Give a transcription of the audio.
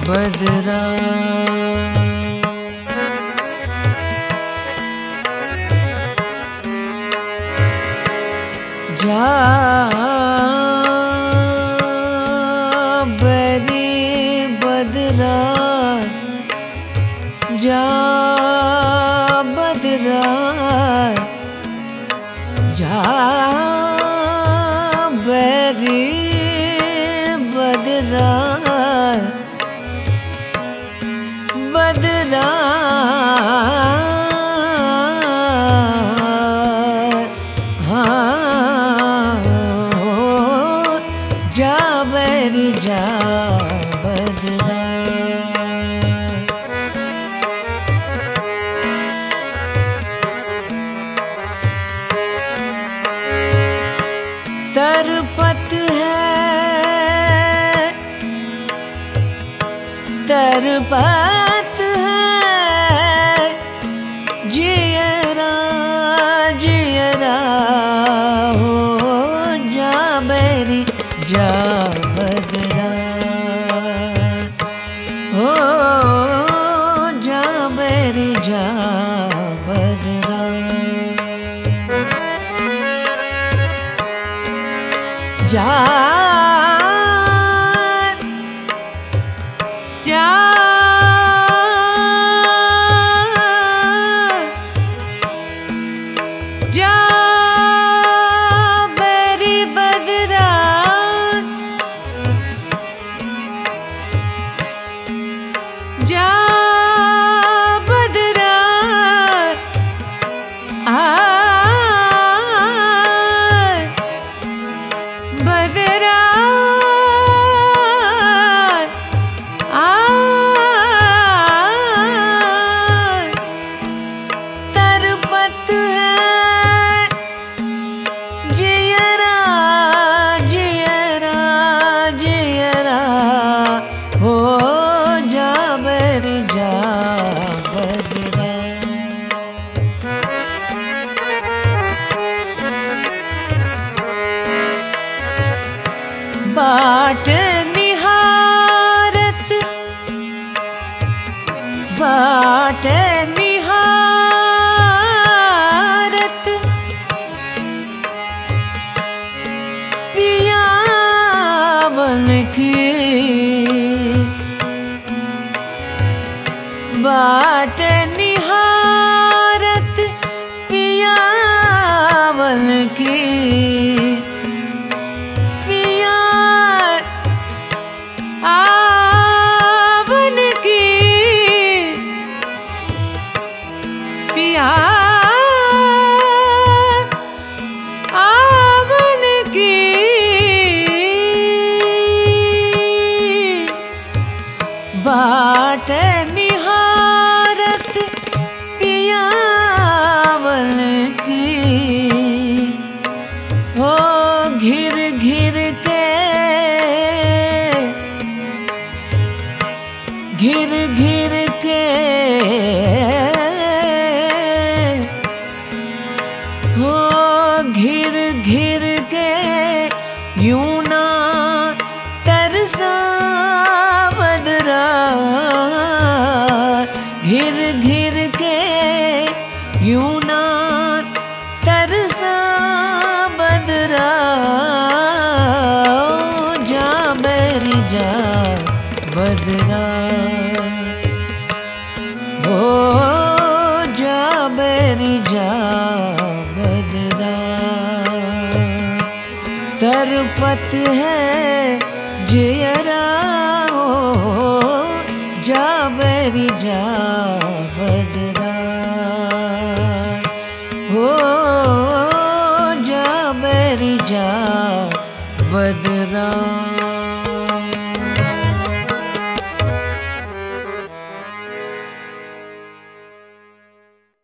बदरा जा बैरी बदरा जा बदरा जा बैरी बदरा बदरा जा बैरी जा बदरा तरपत है तरपत है जियरा जियरा हो जा बैरी जा बदरा हो जा बैरी जा बदरा जा जा जा बैरी बदरा जा बदरा बदरा तरपत है जियरा जियरा जियरा हो जा बैरी जा बदरा बाट निहारत बाट निहारत पियावन की बाट निहारत पियावन की आवन की पिया आवन की बाट निहारत पियावन की हो घिर घिर के घिर घिर के हो घिर घिर के यूं ना तरसा बदरा घिर घिर के यूं ना तरसा बदरा जा बैरी जा बदरा हो जा बैरी जा बदरा तरपत है जियरा हो जा बैरी जा बदरा हो जा बैरी जा बदरा।